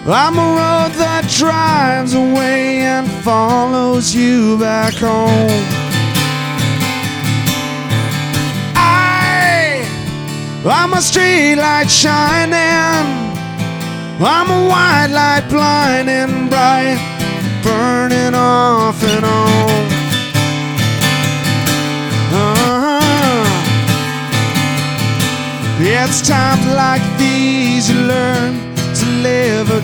I'm a road that drives away and follows you back home. I'm a street light shining, I'm a white light blinding bright, burning off and on. It's times like these you learn to live again.